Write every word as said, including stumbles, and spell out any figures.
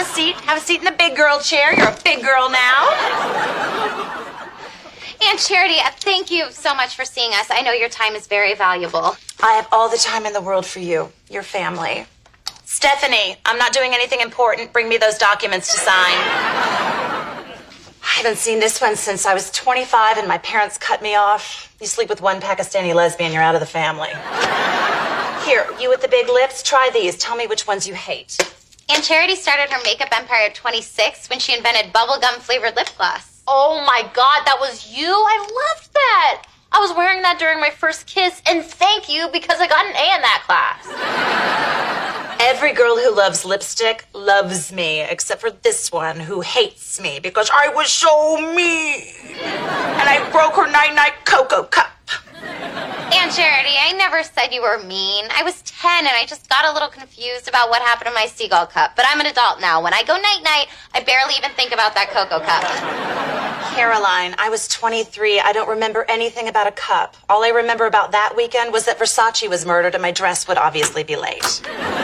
seat. Have a seat in the big girl chair. You're a big girl now. Aunt Charity, uh, thank you so much for seeing us. I know your time is very valuable. I have all the time in the world for you, your family. Stephanie, I'm not doing anything important. Bring me those documents to sign. I haven't seen this one since I was twenty-five and my parents cut me off. You sleep with one Pakistani lesbian, you're out of the family. Here, you with the big lips, try these. Tell me which ones you hate. Aunt Charity started her makeup empire at twenty-six when she invented bubblegum flavored lip gloss. Oh my God, that was you? I loved that. I was wearing that during my first kiss, and thank you because I got an A in that class. Every girl who loves lipstick loves me, except for this one who hates me because I was so mean. And I broke her night-night cocoa cup. Aunt Charity, I never said you were mean. I was ten and I just got a little confused about what happened to my seagull cup. But I'm an adult now. When I go night-night, I barely even think about that cocoa cup. Caroline, I was twenty-three. I don't remember anything about a cup. All I remember about that weekend was that Versace was murdered and my dress would obviously be late.